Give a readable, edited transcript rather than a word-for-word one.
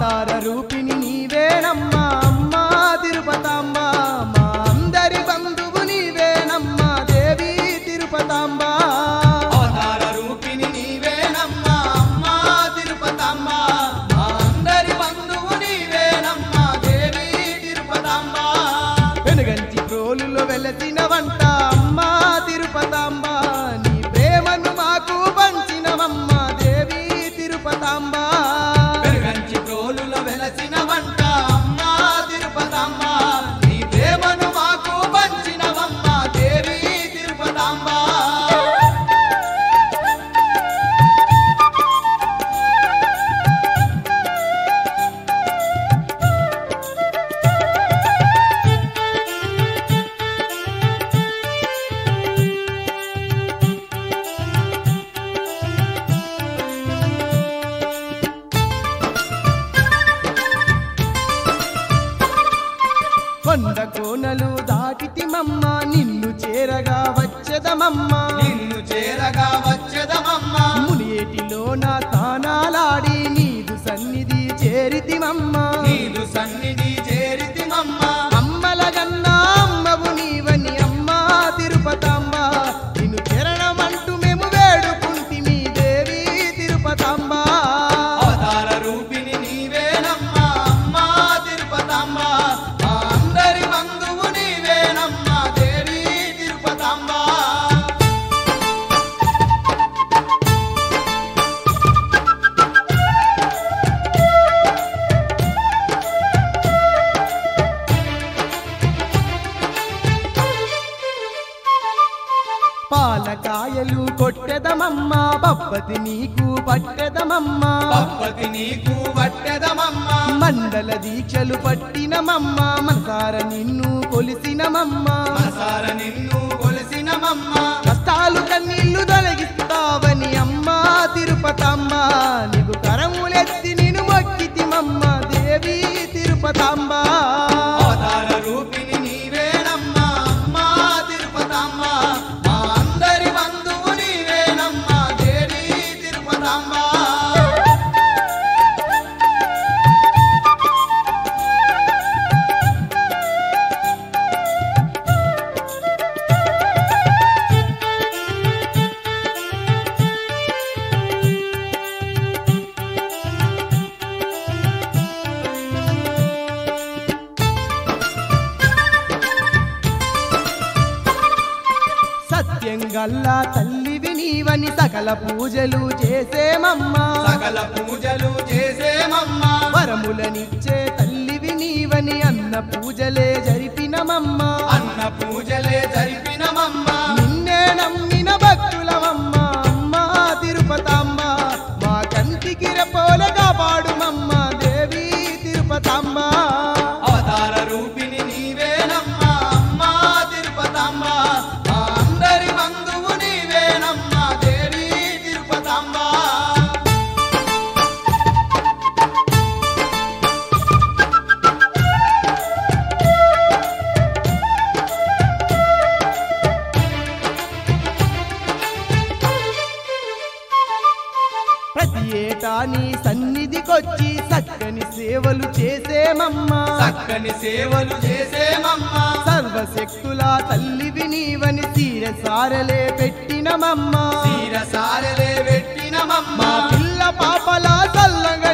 అవతార రూపిణి నీవేనమ్మా అమ్మా తిరుపతాంబ మా అందరి బంధువు నీవేనమ్మా దేవి తిరుపతాంబ అవతార రూపిణి నీవేనమ్మా అమ్మా తిరుపతమ్మ మా అందరి బంధువు నీవేనమ్మా దేవి తిరుపతమ్మ వెనుగంచి ప్రోలులో వెలసిన వంట అమ్మా తిరుపతాంబ నీ ప్రేమను మాకు పంచినవమ్మ దేవి తిరుపతాంబ పెరుగంచి ప్రోలులో వెలసిన వంట అమ్మా తిరుపతమ్మ నీ ప్రేమను మాకు పంచినవమ్మ దేవి తిరుపతమ్మ కొండ కోనలు దాటితిమమ్మ నిన్ను చేరగా వచ్చదమమ్మ నిన్ను చేరగా వచ్చదమమ్మ మునియేటిలో నా తానాలాడి నీదు సన్నిధి చేరితిమమ్మ నీదు సన్నిధి చేరితిమమ్మ అమ్మల గన్నా అమ్మవు నీవని అమ్మా తిరుపతాంబ నిన్ను చరణమంటూ మేము వేడుకుంటిమి దేవి తిరుపతాంబ అవతార రూపిణి నీవేనమ్మా అమ్మా తిరుపతమ్మ మా అందరి బంధువు నీవేనమ్మా దేవి తిరుపతమ్మ పాలకాయలు కొట్టెదమమ్మ బబ్బతి నీకు పట్టెదమమ్మ పప్పతి నీకు వట్టెదమమ్మ మండల దీక్షలు పట్టినమమ్మ మనసార నిన్ను కొలిసినమమ్మ మనసార నిన్ను కొలిసినమమ్మ కష్టాలు కన్నీళ్లు తొలగిస్తావని అమ్మా తిరుపతమ్మ నీకు కరములెత్తి నేను మొక్కితిమమ్మ దేవి తిరుపతమ్మ అవతార రూపిణి నీవేనమ్మా అమ్మా తిరుపతమ్మ మా అందరి బంధువు నీవేనమ్మా దేవి తిరుపతమ్మ సత్యం గల్లా తల్లివి నీవని సకల పూజలు చేసేమమ్మా సకల పూజలు చేసేమమ్మా వరములనిచ్చే తల్లివి నీవని అన్న పూజలే జరిపినమమ్మా అన్న పూజలే జరిపినమమ్మా నిన్నే నమ్మిన భక్తులమమ్మ అమ్మా తిరుపతమ్మ మా కంటికి రెప్పోల కాపాడుమమ్మ దేవి తిరుపతమ్మ అవతార రూపిణి నీవేనమ్మా అమ్మా తిరుపతమ్మ మా అందరి బంధువు నీవేనమ్మా దేవి తిరుపతమ్మ ప్రతి ఏటా నీ సన్నిధికొచ్చి చక్కని సేవలు చేసేమమ్మా చక్కని సేవలు చేసేమమ్మా సర్వశక్తుల తల్లివి నీవని తీర సారలే పెట్టినమమ్మా తీర సారలే పెట్టినమమ్మా మా పిల్ల పాపల చల్లగా